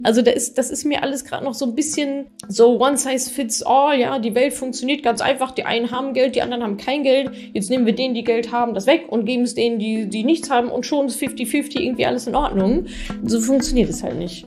Also das ist mir alles gerade noch so ein bisschen so one size fits all, ja, die Welt funktioniert ganz einfach, die einen haben Geld, die anderen haben kein Geld, jetzt nehmen wir denen, die Geld haben, das weg und geben es denen, die nichts haben und schon ist 50-50 irgendwie alles in Ordnung. So funktioniert es halt nicht.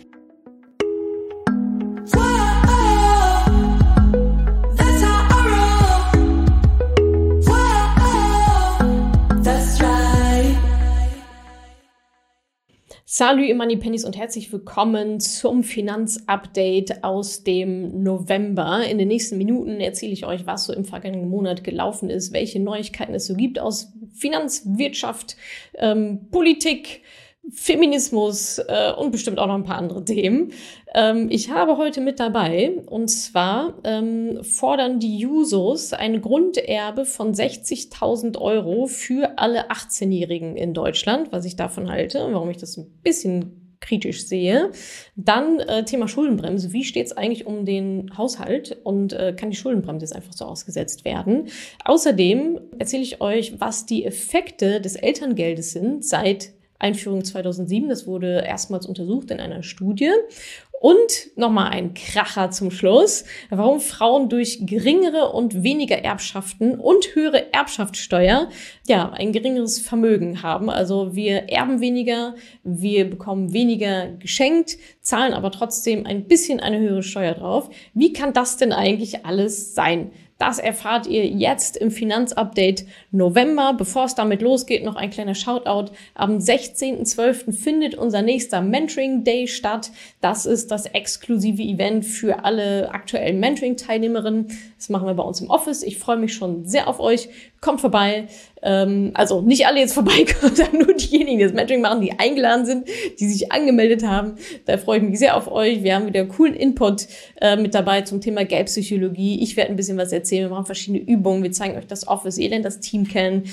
Salut ihr Moneypennies und herzlich willkommen zum Finanzupdate aus dem November. In den nächsten Minuten erzähle ich euch, was so im vergangenen Monat gelaufen ist, welche Neuigkeiten es so gibt aus Finanz, Wirtschaft, Politik, Feminismus und bestimmt auch noch ein paar andere Themen. Ich habe heute mit dabei, und zwar fordern die Jusos ein Grunderbe von 60.000 Euro für alle 18-Jährigen in Deutschland, was ich davon halte und warum ich das ein bisschen kritisch sehe. Dann Thema Schuldenbremse. Wie steht es eigentlich um den Haushalt und kann die Schuldenbremse jetzt einfach so ausgesetzt werden? Außerdem erzähle ich euch, was die Effekte des Elterngeldes sind seit Einführung 2007. Das wurde erstmals untersucht in einer Studie. Und nochmal ein Kracher zum Schluss, warum Frauen durch geringere und weniger Erbschaften und höhere Erbschaftssteuer ein geringeres Vermögen haben. Also wir erben weniger, wir bekommen weniger geschenkt, zahlen aber trotzdem ein bisschen eine höhere Steuer drauf. Wie kann das denn eigentlich alles sein? Das erfahrt ihr jetzt im Finanzupdate November. Bevor es damit losgeht, noch ein kleiner Shoutout. Am 16.12. findet unser nächster Mentoring Day statt. Das ist das exklusive Event für alle aktuellen Mentoring-Teilnehmerinnen. Das machen wir bei uns im Office. Ich freue mich schon sehr auf euch. Kommt vorbei. Also nicht alle jetzt vorbeikommen, sondern nur diejenigen, die das Mentoring machen, die eingeladen sind, die sich angemeldet haben. Da freue ich mich sehr auf euch. Wir haben wieder coolen Input mit dabei zum Thema Geldpsychologie. Ich werde ein bisschen was erzählen. Wir machen verschiedene Übungen. Wir zeigen euch das Office. Ihr lernt das Team kennen.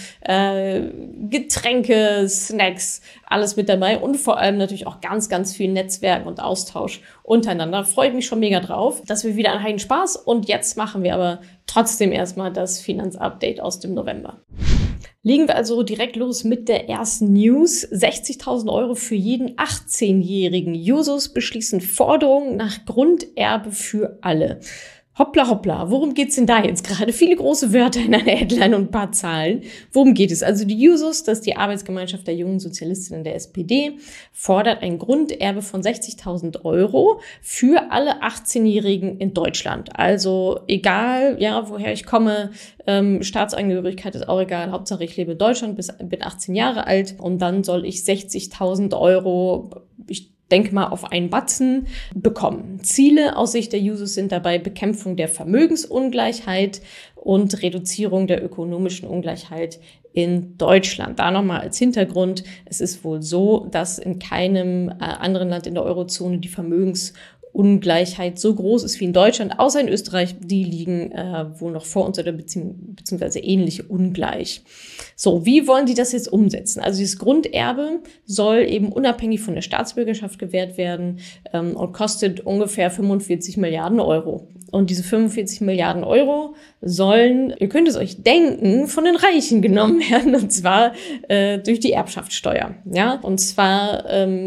Getränke, Snacks, alles mit dabei. Und vor allem natürlich auch ganz, ganz viel Netzwerk und Austausch untereinander. Freue ich mich schon mega drauf. Das wird wieder ein heiden Spaß. Und jetzt machen wir aber trotzdem erstmal das Finanzupdate aus dem November. Legen wir also direkt los mit der ersten News. 60.000 Euro für jeden 18-jährigen. Jusos beschließen Forderungen nach Grunderbe für alle. Hoppla, hoppla, worum geht's denn da jetzt gerade? Viele große Wörter in einer Headline und ein paar Zahlen. Worum geht es? Also die Jusos, das ist die Arbeitsgemeinschaft der jungen Sozialistinnen der SPD, fordert ein Grunderbe von 60.000 Euro für alle 18-Jährigen in Deutschland. Also egal, woher ich komme, Staatsangehörigkeit ist auch egal. Hauptsache ich lebe in Deutschland, bin 18 Jahre alt und dann soll ich 60.000 Euro, ich denke mal, auf einen Batzen bekommen. Ziele aus Sicht der Jusos sind dabei Bekämpfung der Vermögensungleichheit und Reduzierung der ökonomischen Ungleichheit in Deutschland. Da nochmal als Hintergrund, es ist wohl so, dass in keinem anderen Land in der Eurozone die Vermögensungleichheit so groß ist wie in Deutschland, außer in Österreich, die liegen wohl noch vor uns oder beziehungsweise ähnlich ungleich. So, wie wollen die das jetzt umsetzen? Also dieses Grunderbe soll eben unabhängig von der Staatsbürgerschaft gewährt werden und kostet ungefähr 45 Milliarden Euro. Und diese 45 Milliarden Euro sollen, ihr könnt es euch denken, von den Reichen genommen werden, und zwar durch die Erbschaftssteuer. Ja? Und zwar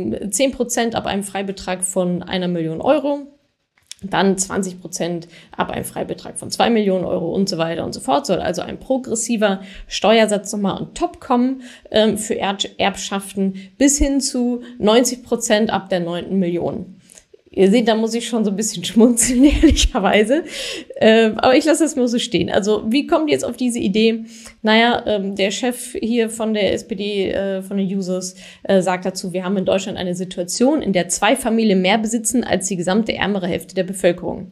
10% ab einem Freibetrag von 1 Million Euro, dann 20% ab einem Freibetrag von 2 Millionen Euro und so weiter und so fort. Soll also ein progressiver Steuersatz nochmal on top kommen für Erbschaften bis hin zu 90% ab der 9. Million. Ihr seht, da muss ich schon so ein bisschen schmunzeln, ehrlicherweise. Aber ich lasse das mal so stehen. Also, wie kommt ihr jetzt auf diese Idee? Naja, der Chef hier von der SPD, von den Jusos, sagt dazu, wir haben in Deutschland eine Situation, in der 2 Familien mehr besitzen als die gesamte ärmere Hälfte der Bevölkerung.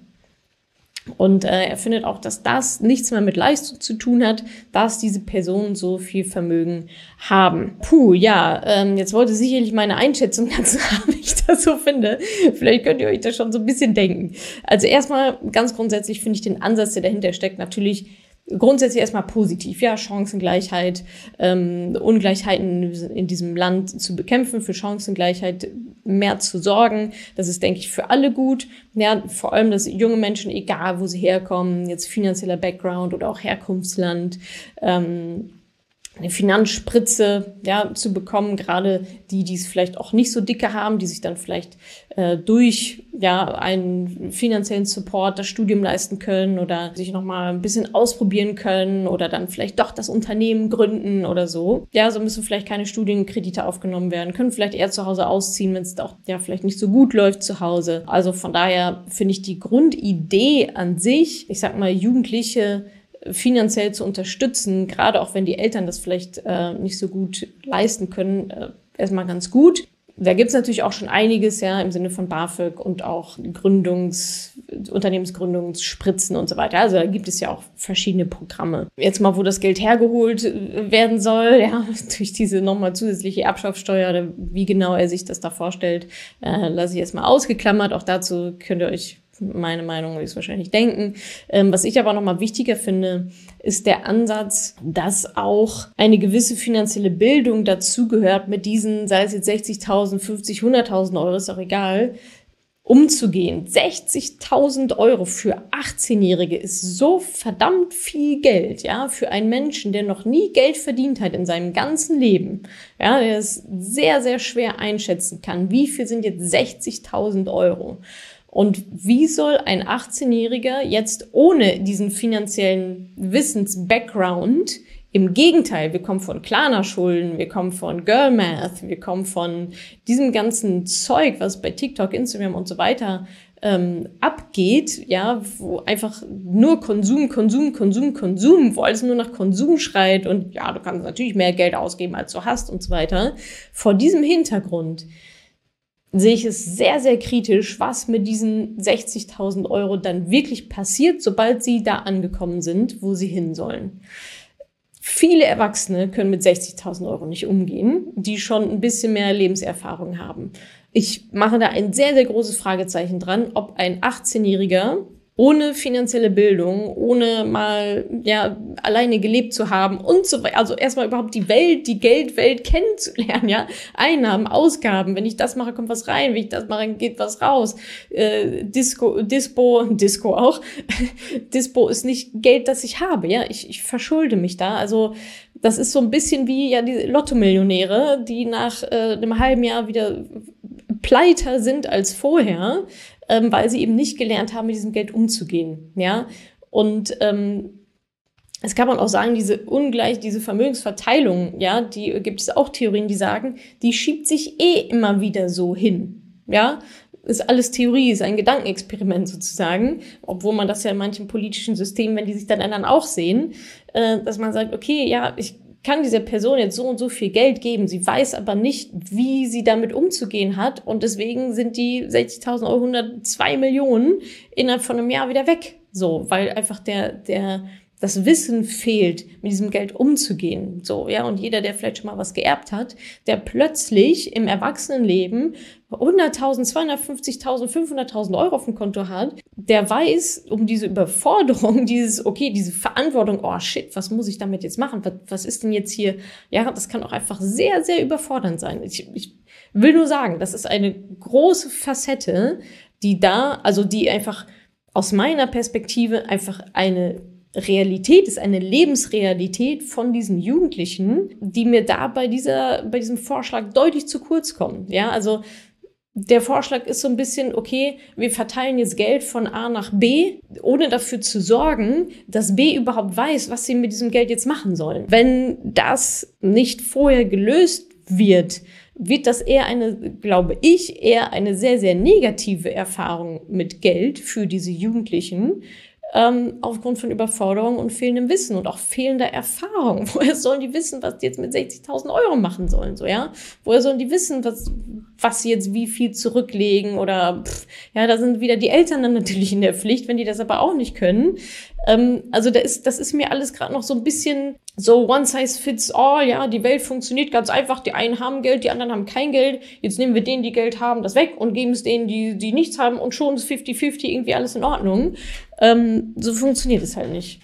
Und er findet auch, dass das nichts mehr mit Leistung zu tun hat, dass diese Personen so viel Vermögen haben. Jetzt wollte sicherlich meine Einschätzung dazu haben, wie ich das so finde. Vielleicht könnt ihr euch das schon so ein bisschen denken. Also erstmal, ganz grundsätzlich finde ich den Ansatz, der dahinter steckt, natürlich grundsätzlich erstmal positiv, ja, Chancengleichheit, Ungleichheiten in diesem Land zu bekämpfen, für Chancengleichheit mehr zu sorgen. Das ist, denke ich, für alle gut. Ja, vor allem, dass junge Menschen, egal wo sie herkommen, jetzt finanzieller Background oder auch Herkunftsland, eine Finanzspritze, ja, zu bekommen, gerade die es vielleicht auch nicht so dicke haben, die sich dann vielleicht durch einen finanziellen Support das Studium leisten können oder sich nochmal ein bisschen ausprobieren können oder dann vielleicht doch das Unternehmen gründen oder so. Ja, so müssen vielleicht keine Studienkredite aufgenommen werden, können vielleicht eher zu Hause ausziehen, wenn es auch vielleicht nicht so gut läuft zu Hause. Also von daher finde ich die Grundidee an sich, ich sag mal, Jugendliche finanziell zu unterstützen, gerade auch wenn die Eltern das vielleicht nicht so gut leisten können, erstmal ganz gut. Da gibt's natürlich auch schon einiges, ja, im Sinne von BAföG und auch Unternehmensgründungsspritzen und so weiter. Also da gibt es ja auch verschiedene Programme. Jetzt mal, wo das Geld hergeholt werden soll, ja, durch diese nochmal zusätzliche Erbschaftssteuer, oder wie genau er sich das da vorstellt, lasse ich jetzt mal ausgeklammert. Auch dazu könnt ihr euch meine Meinung ist wahrscheinlich denken. Was ich aber nochmal wichtiger finde, ist der Ansatz, dass auch eine gewisse finanzielle Bildung dazugehört, mit diesen, sei es jetzt 60.000, 50, 100.000 Euro, ist auch egal, umzugehen. 60.000 Euro für 18-Jährige ist so verdammt viel Geld, ja, für einen Menschen, der noch nie Geld verdient hat in seinem ganzen Leben, ja, der es sehr, sehr schwer einschätzen kann. Wie viel sind jetzt 60.000 Euro? Und wie soll ein 18-Jähriger jetzt ohne diesen finanziellen Wissens-Background, im Gegenteil, wir kommen von Klarna-Schulden, wir kommen von Girl-Math, wir kommen von diesem ganzen Zeug, was bei TikTok, Instagram und so weiter abgeht, ja, wo einfach nur Konsum, wo alles nur nach Konsum schreit und ja, du kannst natürlich mehr Geld ausgeben, als du hast und so weiter. Vor diesem Hintergrund sehe ich es sehr, sehr kritisch, was mit diesen 60.000 Euro dann wirklich passiert, sobald sie da angekommen sind, wo sie hin sollen. Viele Erwachsene können mit 60.000 Euro nicht umgehen, die schon ein bisschen mehr Lebenserfahrung haben. Ich mache da ein sehr, sehr großes Fragezeichen dran, ob ein 18-Jähriger ohne finanzielle Bildung, ohne mal alleine gelebt zu haben und so weiter, also erstmal überhaupt die Geldwelt kennenzulernen, ja, Einnahmen, Ausgaben, wenn ich das mache, kommt was rein, wenn ich das mache, geht was raus. Dispo auch. Dispo ist nicht Geld, das ich habe, ja, ich verschulde mich da, also das ist so ein bisschen wie ja die Lotto-Millionäre, die nach einem halben Jahr wieder pleiter sind als vorher, weil sie eben nicht gelernt haben, mit diesem Geld umzugehen, ja. Und es kann man auch sagen, diese Vermögensverteilung, ja, die gibt es auch Theorien, die sagen, die schiebt sich immer wieder so hin, ja. Ist alles Theorie, ist ein Gedankenexperiment sozusagen, obwohl man das ja in manchen politischen Systemen, wenn die sich dann ändern, auch sehen, dass man sagt, okay, ja, ich kann dieser Person jetzt so und so viel Geld geben, sie weiß aber nicht, wie sie damit umzugehen hat und deswegen sind die 60.000 Euro 102 Millionen innerhalb von einem Jahr wieder weg. So, weil einfach das Wissen fehlt, mit diesem Geld umzugehen. So, ja, und jeder, der vielleicht schon mal was geerbt hat, der plötzlich im Erwachsenenleben 100.000, 250.000, 500.000 Euro auf dem Konto hat, der weiß um diese Überforderung, diese Verantwortung, oh shit, was muss ich damit jetzt machen? Was ist denn jetzt hier? Ja, das kann auch einfach sehr, sehr überfordernd sein. Ich will nur sagen, das ist eine große Facette, die einfach aus meiner Perspektive einfach eine Realität ist, eine Lebensrealität von diesen Jugendlichen, die mir da bei diesem Vorschlag deutlich zu kurz kommen. Ja, also der Vorschlag ist so ein bisschen, okay, wir verteilen jetzt Geld von A nach B, ohne dafür zu sorgen, dass B überhaupt weiß, was sie mit diesem Geld jetzt machen sollen. Wenn das nicht vorher gelöst wird das eher eher eine sehr, sehr negative Erfahrung mit Geld für diese Jugendlichen, aufgrund von Überforderung und fehlendem Wissen und auch fehlender Erfahrung. Woher sollen die wissen, was die jetzt mit 60.000 Euro machen sollen, so, ja? Woher sollen die wissen, was sie jetzt wie viel zurücklegen oder, da sind wieder die Eltern dann natürlich in der Pflicht, wenn die das aber auch nicht können. Also das ist mir alles gerade noch so ein bisschen so one size fits all, ja, die Welt funktioniert ganz einfach, die einen haben Geld, die anderen haben kein Geld, jetzt nehmen wir denen, die Geld haben, das weg und geben es denen, die nichts haben und schon ist 50-50 irgendwie alles in Ordnung. So funktioniert es halt nicht.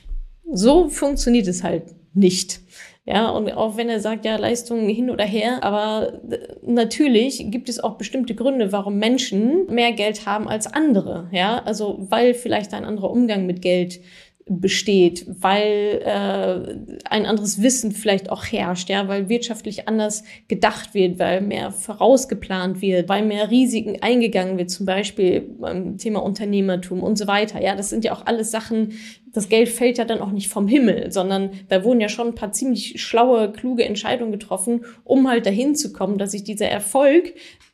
Ja, und auch wenn er sagt, ja, Leistungen hin oder her, aber natürlich gibt es auch bestimmte Gründe, warum Menschen mehr Geld haben als andere, ja, also weil vielleicht ein anderer Umgang mit Geld besteht, weil ein anderes Wissen vielleicht auch herrscht, ja, weil wirtschaftlich anders gedacht wird, weil mehr vorausgeplant wird, weil mehr Risiken eingegangen wird, zum Beispiel beim Thema Unternehmertum und so weiter. Ja, das sind ja auch alles Sachen, das Geld fällt ja dann auch nicht vom Himmel, sondern da wurden ja schon ein paar ziemlich schlaue, kluge Entscheidungen getroffen, um halt dahin zu kommen, dass sich dieser Erfolg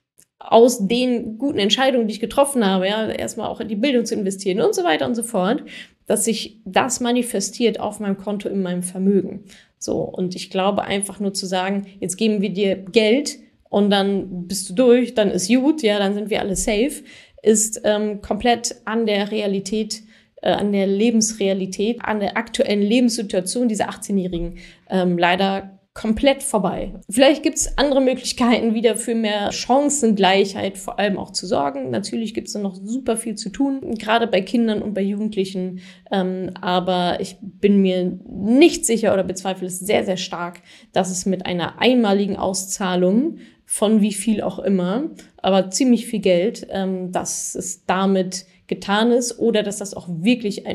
aus den guten Entscheidungen, die ich getroffen habe, ja, erstmal auch in die Bildung zu investieren und so weiter und so fort, dass sich das manifestiert auf meinem Konto, in meinem Vermögen. So, und ich glaube einfach nur zu sagen, jetzt geben wir dir Geld und dann bist du durch, dann ist gut, ja, dann sind wir alle safe, ist komplett an der Realität, an der Lebensrealität, an der aktuellen Lebenssituation dieser 18-Jährigen leider komplett vorbei. Vielleicht gibt es andere Möglichkeiten, wieder für mehr Chancengleichheit vor allem auch zu sorgen. Natürlich gibt es da noch super viel zu tun, gerade bei Kindern und bei Jugendlichen. Aber ich bin mir nicht sicher oder bezweifle es sehr, sehr stark, dass es mit einer einmaligen Auszahlung von wie viel auch immer, aber ziemlich viel Geld, dass es damit getan ist oder dass das auch wirklich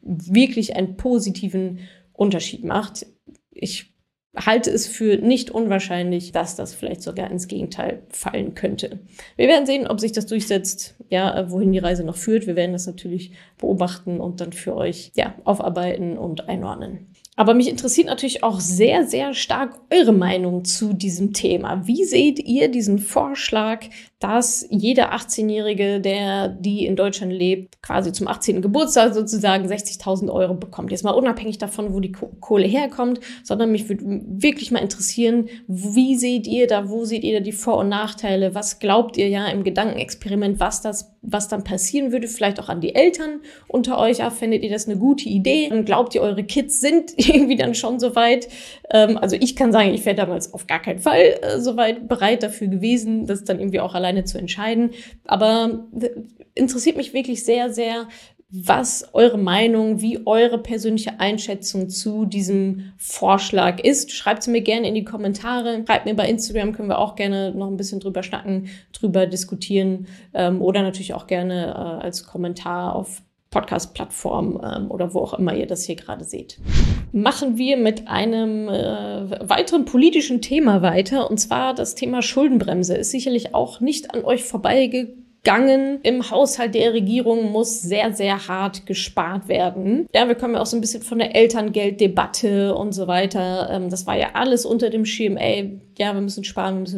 einen positiven Unterschied macht. Ich halte es für nicht unwahrscheinlich, dass das vielleicht sogar ins Gegenteil fallen könnte. Wir werden sehen, ob sich das durchsetzt, ja, wohin die Reise noch führt. Wir werden das natürlich beobachten und dann für euch, ja, aufarbeiten und einordnen. Aber mich interessiert natürlich auch sehr, sehr stark eure Meinung zu diesem Thema. Wie seht ihr diesen Vorschlag, dass jeder 18-Jährige, die in Deutschland lebt, quasi zum 18. Geburtstag sozusagen 60.000 Euro bekommt? Jetzt mal unabhängig davon, wo die Kohle herkommt, sondern mich würde wirklich mal interessieren, wo seht ihr da die Vor- und Nachteile? Was glaubt ihr ja im Gedankenexperiment, was dann passieren würde? Vielleicht auch an die Eltern unter euch. Ja, findet ihr das eine gute Idee? Und glaubt ihr, eure Kids sind irgendwie dann schon soweit? Also ich kann sagen, ich wäre damals auf gar keinen Fall soweit bereit dafür gewesen, das dann irgendwie auch alleine zu entscheiden. Aber interessiert mich wirklich sehr, sehr, was eure Meinung, wie eure persönliche Einschätzung zu diesem Vorschlag ist. Schreibt es mir gerne in die Kommentare. Schreibt mir bei Instagram, können wir auch gerne noch ein bisschen drüber schnacken, drüber diskutieren oder natürlich auch gerne als Kommentar auf Podcast-Plattform oder wo auch immer ihr das hier gerade seht. Machen wir mit einem weiteren politischen Thema weiter, und zwar das Thema Schuldenbremse. Ist sicherlich auch nicht an euch vorbeigegangen. Im Haushalt der Regierung muss sehr, sehr hart gespart werden. Ja, wir kommen ja auch so ein bisschen von der Elterngelddebatte und so weiter. Das war ja alles unter dem Schirm, ja, wir müssen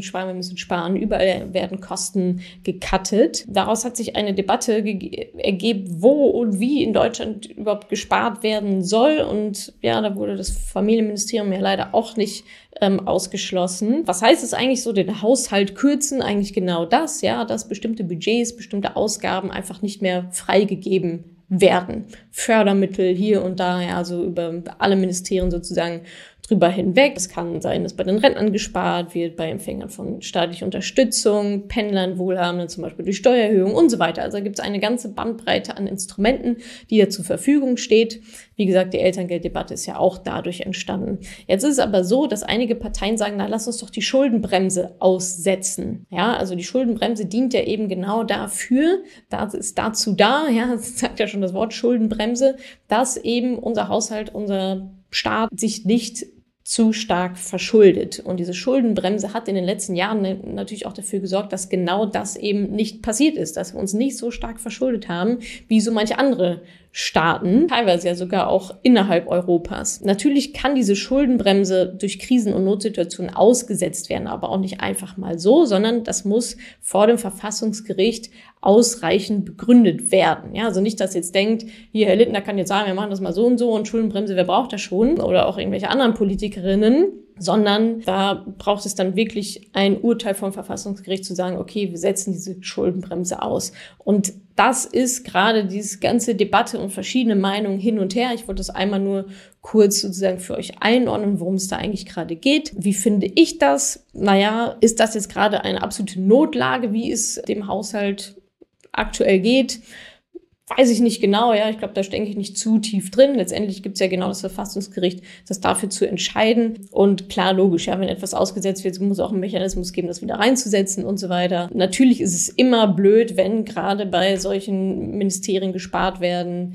sparen. Überall werden Kosten gecuttet. Daraus hat sich eine Debatte ergeben, wo und wie in Deutschland überhaupt gespart werden soll. Und ja, da wurde das Familienministerium ja leider auch nicht ausgeschlossen. Was heißt es eigentlich so, den Haushalt kürzen? Eigentlich genau das, ja, dass bestimmte Budgets, bestimmte Ausgaben einfach nicht mehr freigegeben werden. Fördermittel hier und da, ja, also über alle Ministerien sozusagen drüber hinweg. Es kann sein, dass bei den Rentnern gespart wird, bei Empfängern von staatlicher Unterstützung, Pendlern, Wohlhabenden, zum Beispiel durch Steuererhöhung und so weiter. Also da gibt es eine ganze Bandbreite an Instrumenten, die da zur Verfügung steht. Wie gesagt, die Elterngelddebatte ist ja auch dadurch entstanden. Jetzt ist es aber so, dass einige Parteien sagen, na, lass uns doch die Schuldenbremse aussetzen. Ja, also die Schuldenbremse dient ja eben genau dafür, das ist dazu da, ja, das sagt ja schon das Wort Schuldenbremse, dass eben unser Haushalt, unser Staat sich nicht zu stark verschuldet. Und diese Schuldenbremse hat in den letzten Jahren natürlich auch dafür gesorgt, dass genau das eben nicht passiert ist, dass wir uns nicht so stark verschuldet haben, wie so manche andere Staaten, teilweise ja sogar auch innerhalb Europas. Natürlich kann diese Schuldenbremse durch Krisen- und Notsituationen ausgesetzt werden, aber auch nicht einfach mal so, sondern das muss vor dem Verfassungsgericht ausreichend begründet werden. Ja, also nicht, dass jetzt denkt, hier Herr Lindner kann jetzt sagen, wir machen das mal so und Schuldenbremse, wer braucht das schon? Oder auch irgendwelche anderen Politikerinnen, sondern da braucht es dann wirklich ein Urteil vom Verfassungsgericht zu sagen, okay, wir setzen diese Schuldenbremse aus. Und das ist gerade diese ganze Debatte und verschiedene Meinungen hin und her. Ich wollte das einmal nur kurz sozusagen für euch einordnen, worum es da eigentlich gerade geht. Wie finde ich das? Naja, ist das jetzt gerade eine absolute Notlage, wie es dem Haushalt aktuell geht? Weiß ich nicht genau, ja, ich glaube, da stecke ich nicht zu tief drin. Letztendlich gibt es ja genau das Verfassungsgericht, das dafür zu entscheiden. Und klar, logisch, ja, wenn etwas ausgesetzt wird, muss es auch einen Mechanismus geben, das wieder reinzusetzen und so weiter. Natürlich ist es immer blöd, wenn gerade bei solchen Ministerien gespart werden,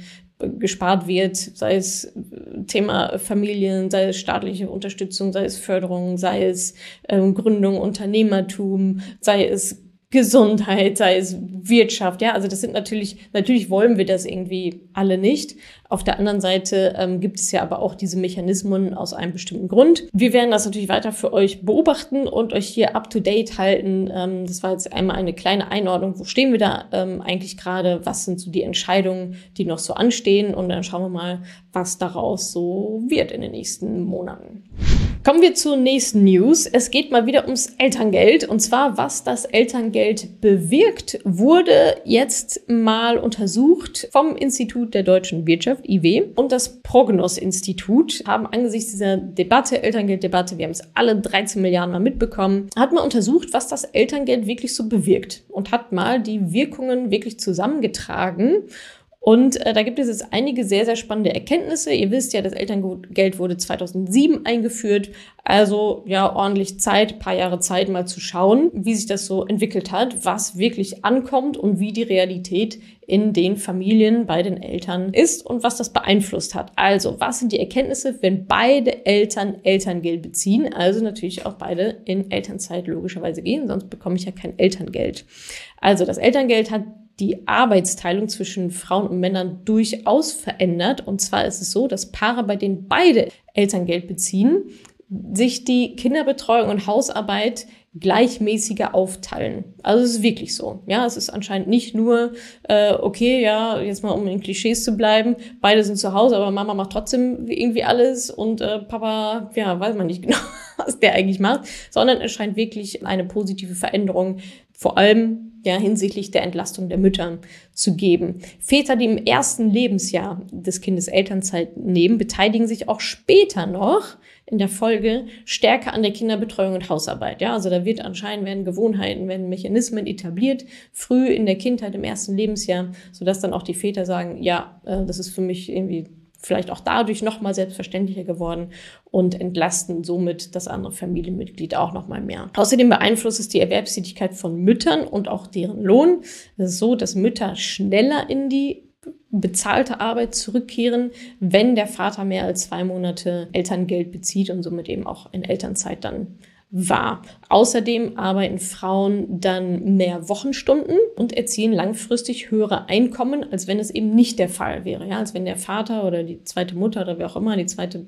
gespart wird, sei es Thema Familien, sei es staatliche Unterstützung, sei es Förderung, sei es Gründung, Unternehmertum, sei es Gesundheit, sei es Wirtschaft, ja, also das sind natürlich wollen wir das irgendwie alle nicht. Auf der anderen Seite gibt es ja aber auch diese Mechanismen aus einem bestimmten Grund. Wir werden das natürlich weiter für euch beobachten und euch hier up to date halten. Das war jetzt einmal eine kleine Einordnung. Wo stehen wir da eigentlich gerade? Was sind so die Entscheidungen, die noch so anstehen? Und dann schauen wir mal, was daraus so wird in den nächsten Monaten. Kommen wir zur nächsten News. Es geht mal wieder ums Elterngeld. Und zwar, was das Elterngeld bewirkt, wurde jetzt mal untersucht vom Institut der deutschen Wirtschaft, IW, und das Prognos-Institut haben angesichts dieser Debatte, Elterngelddebatte, wir haben es alle 13 Milliarden Mal mitbekommen, hat mal untersucht, was das Elterngeld wirklich so bewirkt und hat mal die Wirkungen wirklich zusammengetragen. Und da gibt es jetzt einige sehr, sehr spannende Erkenntnisse. Ihr wisst ja, das Elterngeld wurde 2007 eingeführt. Also ja, ordentlich Zeit, paar Jahre Zeit, mal zu schauen, wie sich das so entwickelt hat, was wirklich ankommt und wie die Realität in den Familien bei den Eltern ist und was das beeinflusst hat. Also, was sind die Erkenntnisse, wenn beide Eltern Elterngeld beziehen? Also natürlich auch beide in Elternzeit logischerweise gehen, sonst bekomme ich ja kein Elterngeld. Also, das Elterngeld hat die Arbeitsteilung zwischen Frauen und Männern durchaus verändert. Und zwar ist es so, dass Paare, bei denen beide Elterngeld beziehen, sich die Kinderbetreuung und Hausarbeit gleichmäßiger aufteilen. Also es ist wirklich so. Ja, es ist anscheinend nicht nur, okay, ja, jetzt mal um in Klischees zu bleiben, beide sind zu Hause, aber Mama macht trotzdem irgendwie alles und Papa, ja, weiß man nicht genau, was der eigentlich macht, sondern es scheint wirklich eine positive Veränderung, vor allem ja hinsichtlich der Entlastung der Mütter zu geben. Väter, die im ersten Lebensjahr des Kindes Elternzeit nehmen, beteiligen sich auch später noch in der Folge stärker an der Kinderbetreuung und Hausarbeit. Ja, also da werden Gewohnheiten, werden Mechanismen etabliert, früh in der Kindheit, im ersten Lebensjahr, sodass dann auch die Väter sagen, ja, das ist für mich irgendwie vielleicht auch dadurch nochmal selbstverständlicher geworden und entlasten somit das andere Familienmitglied auch nochmal mehr. Außerdem beeinflusst es die Erwerbstätigkeit von Müttern und auch deren Lohn. Es ist so, dass Mütter schneller in die bezahlte Arbeit zurückkehren, wenn der Vater mehr als 2 Monate Elterngeld bezieht und somit eben auch in Elternzeit dann war. Außerdem arbeiten Frauen dann mehr Wochenstunden und erzielen langfristig höhere Einkommen, als wenn es eben nicht der Fall wäre. Ja, als wenn der Vater oder die zweite Mutter oder wer auch immer, die zweite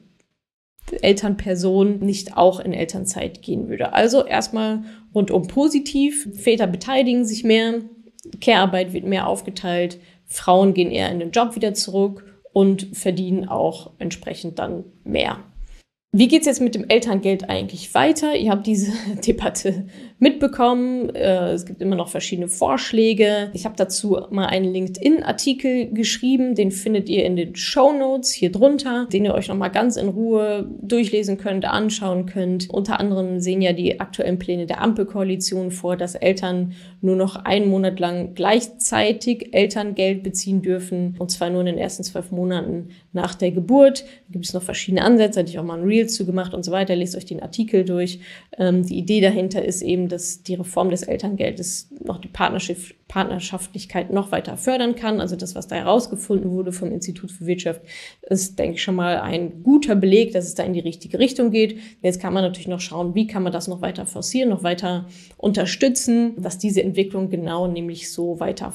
Elternperson nicht auch in Elternzeit gehen würde. Also erstmal rundum positiv. Väter beteiligen sich mehr, Care-Arbeit wird mehr aufgeteilt, Frauen gehen eher in den Job wieder zurück und verdienen auch entsprechend dann mehr. Wie geht's jetzt mit dem Elterngeld eigentlich weiter? Ihr habt diese Debatte mitbekommen. Es gibt immer noch verschiedene Vorschläge. Ich habe dazu mal einen LinkedIn-Artikel geschrieben. Den findet ihr in den Shownotes hier drunter, den ihr euch nochmal ganz in Ruhe durchlesen könnt, anschauen könnt. Unter anderem sehen ja die aktuellen Pläne der Ampelkoalition vor, dass Eltern nur noch 1 Monat lang gleichzeitig Elterngeld beziehen dürfen. Und zwar nur in den ersten 12 Monaten nach der Geburt. Da gibt es noch verschiedene Ansätze. Hatte ich auch mal ein Reel zu gemacht und so weiter. Lest euch den Artikel durch. Die Idee dahinter ist eben, dass die Reform des Elterngeldes noch die Partnerschaftlichkeit noch weiter fördern kann. Also das, was da herausgefunden wurde vom Institut für Wirtschaft, ist, denke ich, schon mal ein guter Beleg, dass es da in die richtige Richtung geht. Jetzt kann man natürlich noch schauen, wie kann man das noch weiter forcieren, noch weiter unterstützen, dass diese Entwicklung genau nämlich so weiter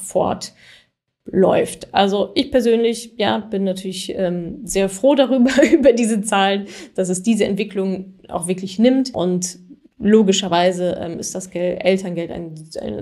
fortläuft. Also ich persönlich, ja, bin natürlich sehr froh darüber, über diese Zahlen, dass es diese Entwicklung auch wirklich nimmt. Und logischerweise ist das Elterngeld ein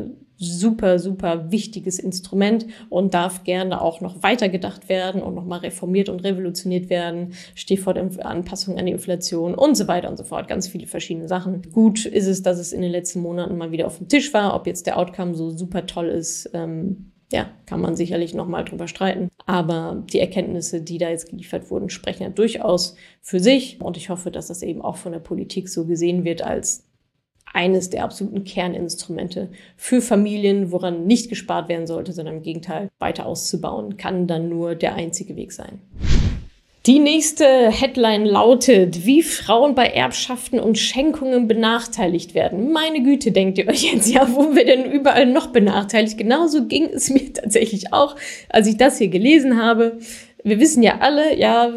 super, super wichtiges Instrument und darf gerne auch noch weitergedacht werden und nochmal reformiert und revolutioniert werden. Stichwort Anpassung an die Inflation und so weiter und so fort. Ganz viele verschiedene Sachen. Gut ist es, dass es in den letzten Monaten mal wieder auf dem Tisch war. Ob jetzt der Outcome so super toll ist, ja, kann man sicherlich nochmal drüber streiten. Aber die Erkenntnisse, die da jetzt geliefert wurden, sprechen ja durchaus für sich. Und ich hoffe, dass das eben auch von der Politik so gesehen wird als eines der absoluten Kerninstrumente für Familien, woran nicht gespart werden sollte, sondern im Gegenteil weiter auszubauen, kann dann nur der einzige Weg sein. Die nächste Headline lautet, wie Frauen bei Erbschaften und Schenkungen benachteiligt werden. Meine Güte, denkt ihr euch jetzt, ja, wo wir denn überall noch benachteiligt? Genauso ging es mir tatsächlich auch, als ich das hier gelesen habe. wir wissen ja alle, ja,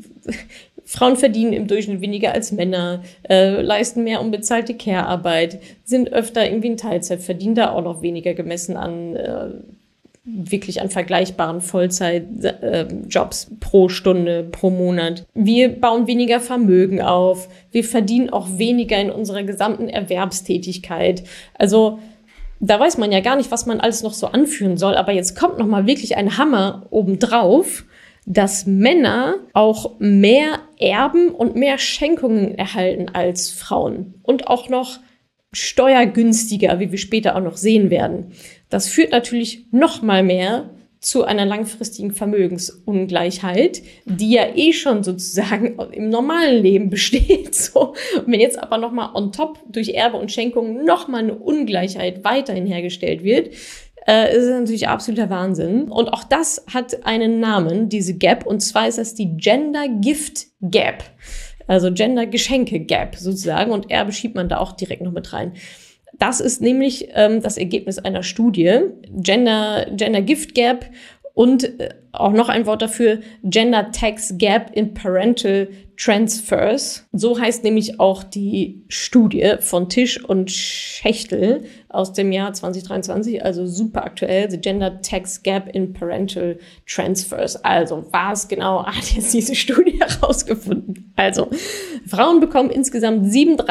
Frauen verdienen im Durchschnitt weniger als Männer, leisten mehr unbezahlte Care-Arbeit, sind öfter irgendwie in Teilzeit, verdienen da auch noch weniger gemessen an wirklich an vergleichbaren Vollzeitjobs pro Stunde, pro Monat. Wir bauen weniger Vermögen auf. Wir verdienen auch weniger in unserer gesamten Erwerbstätigkeit. Also da weiß man ja gar nicht, was man alles noch so anführen soll. Aber jetzt kommt noch mal wirklich ein Hammer obendrauf, dass Männer auch mehr Erben und mehr Schenkungen erhalten als Frauen. Und auch noch steuergünstiger, wie wir später auch noch sehen werden. Das führt natürlich noch mal mehr zu einer langfristigen Vermögensungleichheit, die ja schon sozusagen im normalen Leben besteht. So. Und wenn jetzt aber noch mal on top durch Erbe und Schenkung noch mal eine Ungleichheit weiterhin hergestellt wird, ist es natürlich absoluter Wahnsinn. Und auch das hat einen Namen, diese Gap, und zwar ist das die Gender Gift Gap. Also Gender Geschenke Gap sozusagen, und Erbe schiebt man da auch direkt noch mit rein. Das ist nämlich das Ergebnis einer Studie, Gender Gift Gap, und auch noch ein Wort dafür, Gender Tax Gap in Parental Transfers. So heißt nämlich auch die Studie von Tisch und Schächtel aus dem Jahr 2023, also super aktuell, The Gender Tax Gap in Parental Transfers. Also, was genau hat jetzt diese Studie herausgefunden? Also, Frauen bekommen insgesamt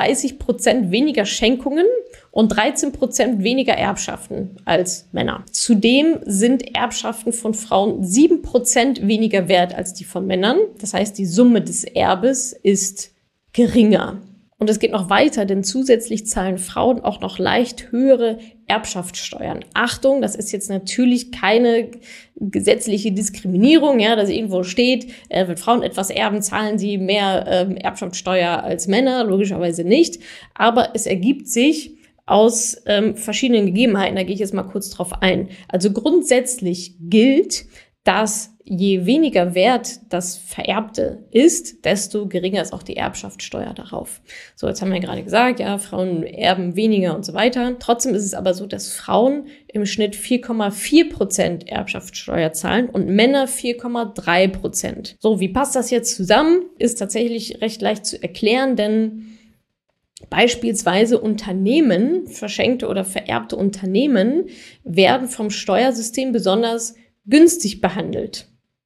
37% weniger Schenkungen und 13% weniger Erbschaften als Männer. Zudem sind Erbschaften von Frauen 7% weniger wert als die von Männern. Das heißt, die Summe des Erbes ist geringer. Und es geht noch weiter, denn zusätzlich zahlen Frauen auch noch leicht höhere Erbschaftssteuern. Achtung, das ist jetzt natürlich keine gesetzliche Diskriminierung, ja, dass irgendwo steht, wenn Frauen etwas erben, zahlen sie mehr Erbschaftssteuer als Männer, logischerweise nicht. Aber es ergibt sich aus verschiedenen Gegebenheiten, da gehe ich jetzt mal kurz drauf ein. Also grundsätzlich gilt, dass je weniger wert das Vererbte ist, desto geringer ist auch die Erbschaftssteuer darauf. So, jetzt haben wir ja gerade gesagt, ja, Frauen erben weniger und so weiter. Trotzdem ist es aber so, dass Frauen im Schnitt 4,4% Erbschaftssteuer zahlen und Männer 4,3%. So, wie passt das jetzt zusammen? Ist tatsächlich recht leicht zu erklären, denn beispielsweise Unternehmen, verschenkte oder vererbte Unternehmen, werden vom Steuersystem besonders günstig behandelt.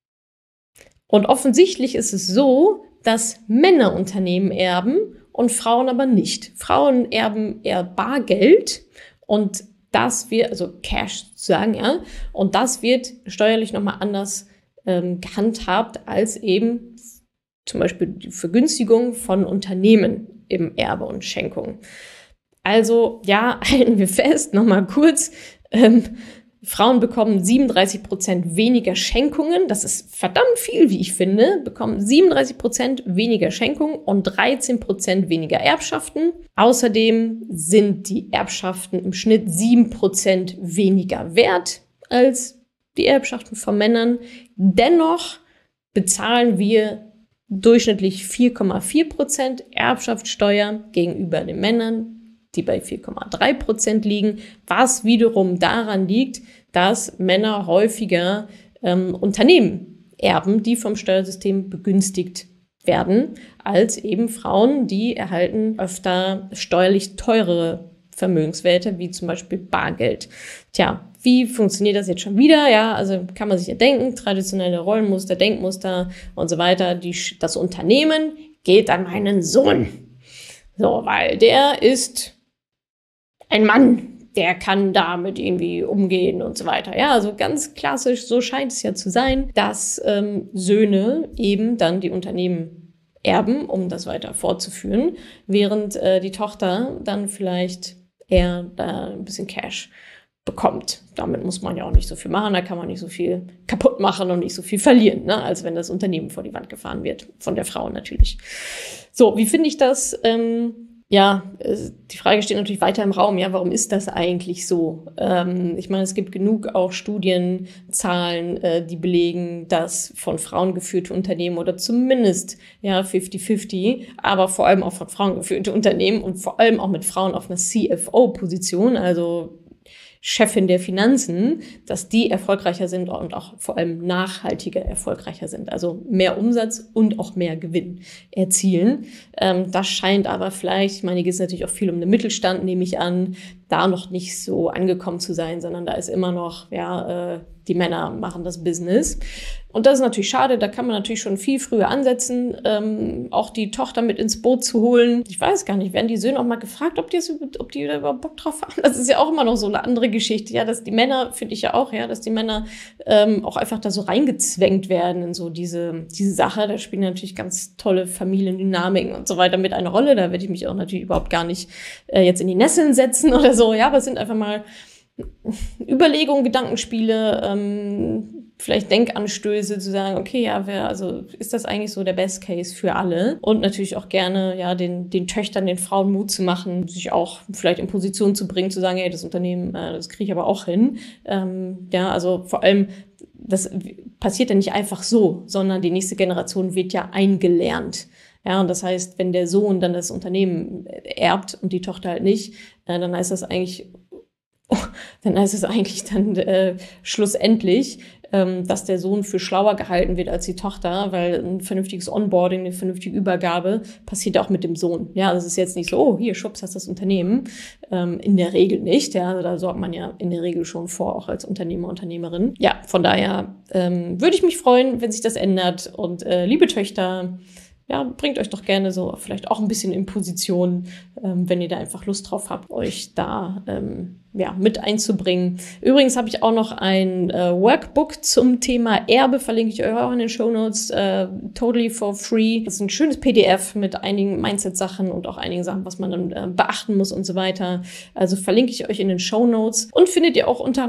Und offensichtlich ist es so, dass Männer Unternehmen erben und Frauen aber nicht. Frauen erben eher Bargeld und das wird, also Cash sozusagen, ja, und das wird steuerlich nochmal anders gehandhabt als eben zum Beispiel die Vergünstigung von Unternehmen im Erbe und Schenkung. Also, ja, halten wir fest, nochmal kurz, Frauen bekommen 37% weniger Schenkungen, das ist verdammt viel, wie ich finde, bekommen 37% weniger Schenkungen und 13% weniger Erbschaften. Außerdem sind die Erbschaften im Schnitt 7% weniger wert als die Erbschaften von Männern. Dennoch bezahlen wir durchschnittlich 4,4% Erbschaftssteuer gegenüber den Männern, die bei 4,3% liegen, was wiederum daran liegt, dass Männer häufiger Unternehmen erben, die vom Steuersystem begünstigt werden, als eben Frauen, die erhalten öfter steuerlich teurere Vermögenswerte, wie zum Beispiel Bargeld. Tja, wie funktioniert das jetzt schon wieder? Ja, also kann man sich ja denken, traditionelle Rollenmuster, Denkmuster und so weiter. Das Unternehmen geht an meinen Sohn. So, weil der ist ein Mann, der kann damit irgendwie umgehen und so weiter. Ja, also ganz klassisch, so scheint es ja zu sein, dass Söhne eben dann die Unternehmen erben, um das weiter fortzuführen, während die Tochter dann vielleicht eher da ein bisschen Cash bekommt. Damit muss man ja auch nicht so viel machen, da kann man nicht so viel kaputt machen und nicht so viel verlieren, ne, als wenn das Unternehmen vor die Wand gefahren wird, von der Frau natürlich. So, wie finde ich das? Die Frage steht natürlich weiter im Raum, ja, warum ist das eigentlich so? Ich meine, es gibt genug auch Studien, Zahlen, die belegen, dass von Frauen geführte Unternehmen oder zumindest, ja, 50-50, aber vor allem auch von Frauen geführte Unternehmen und vor allem auch mit Frauen auf einer CFO-Position, also Chefin der Finanzen, dass die erfolgreicher sind und auch vor allem nachhaltiger erfolgreicher sind. Also mehr Umsatz und auch mehr Gewinn erzielen. Das scheint aber vielleicht, ich meine, hier geht es natürlich auch viel um den Mittelstand, nehme ich an, da noch nicht so angekommen zu sein, sondern da ist immer noch, die Männer machen das Business. Und das ist natürlich schade, da kann man natürlich schon viel früher ansetzen, auch die Tochter mit ins Boot zu holen. Ich weiß gar nicht, werden die Söhne auch mal gefragt, ob die da überhaupt Bock drauf haben? Das ist ja auch immer noch so eine andere Geschichte, ja, dass die Männer, finde ich ja auch, ja, dass die Männer auch einfach da so reingezwängt werden in so diese Sache. Da spielen natürlich ganz tolle Familiendynamiken und so weiter mit eine Rolle. Da werde ich mich auch natürlich überhaupt gar nicht jetzt in die Nesseln setzen oder so, ja, aber es sind einfach mal Überlegungen, Gedankenspiele, vielleicht Denkanstöße zu sagen, okay, ja, ist das eigentlich so der Best Case für alle? Und natürlich auch gerne, ja, den Töchtern, den Frauen Mut zu machen, sich auch vielleicht in Position zu bringen, zu sagen, hey, das Unternehmen, das kriege ich aber auch hin. Also vor allem, das passiert ja nicht einfach so, sondern die nächste Generation wird ja eingelernt. Ja, und das heißt, wenn der Sohn dann das Unternehmen erbt und die Tochter halt nicht, dann heißt das eigentlich schlussendlich, dass der Sohn für schlauer gehalten wird als die Tochter, weil ein vernünftiges Onboarding, eine vernünftige Übergabe passiert auch mit dem Sohn. Ja, das ist jetzt nicht so, oh, hier, schubst, hast das Unternehmen. In der Regel nicht. Ja, also da sorgt man ja in der Regel schon vor, auch als Unternehmer, Unternehmerin. Ja, von daher würde ich mich freuen, wenn sich das ändert. Und liebe Töchter, ja, bringt euch doch gerne so vielleicht auch ein bisschen in Position, wenn ihr da einfach Lust drauf habt, euch da mit einzubringen. Übrigens habe ich auch noch ein Workbook zum Thema Erbe, verlinke ich euch auch in den Shownotes, totally for free. Das ist ein schönes PDF mit einigen Mindset-Sachen und auch einigen Sachen, was man dann beachten muss und so weiter. Also verlinke ich euch in den Shownotes und findet ihr auch unter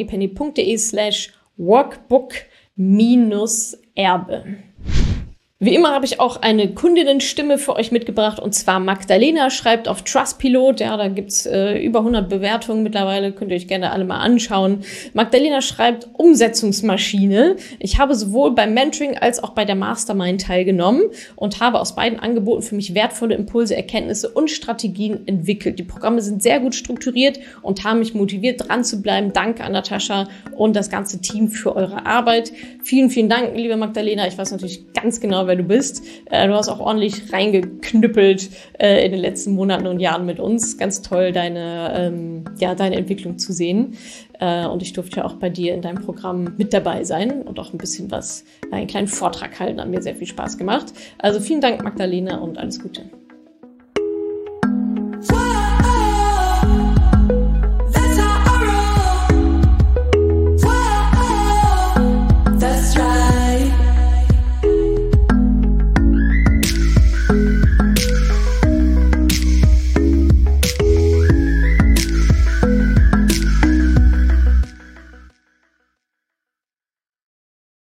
madamemoneypenny.de/workbook-erbe. Wie immer habe ich auch eine Kundinnenstimme für euch mitgebracht, und zwar Magdalena schreibt auf Trustpilot. Ja, da gibt's über 100 Bewertungen mittlerweile, könnt ihr euch gerne alle mal anschauen. Magdalena schreibt: Umsetzungsmaschine. Ich habe sowohl beim Mentoring als auch bei der Mastermind teilgenommen und habe aus beiden Angeboten für mich wertvolle Impulse, Erkenntnisse und Strategien entwickelt. Die Programme sind sehr gut strukturiert und haben mich motiviert, dran zu bleiben. Danke an Natascha und das ganze Team für eure Arbeit. Vielen, vielen Dank, liebe Magdalena. Ich weiß natürlich ganz genau, wer du bist. Du hast auch ordentlich reingeknüppelt in den letzten Monaten und Jahren mit uns. Ganz toll, deine Entwicklung zu sehen. Und ich durfte ja auch bei dir in deinem Programm mit dabei sein und auch ein bisschen einen kleinen Vortrag halten. Hat mir sehr viel Spaß gemacht. Also vielen Dank, Magdalena, und alles Gute.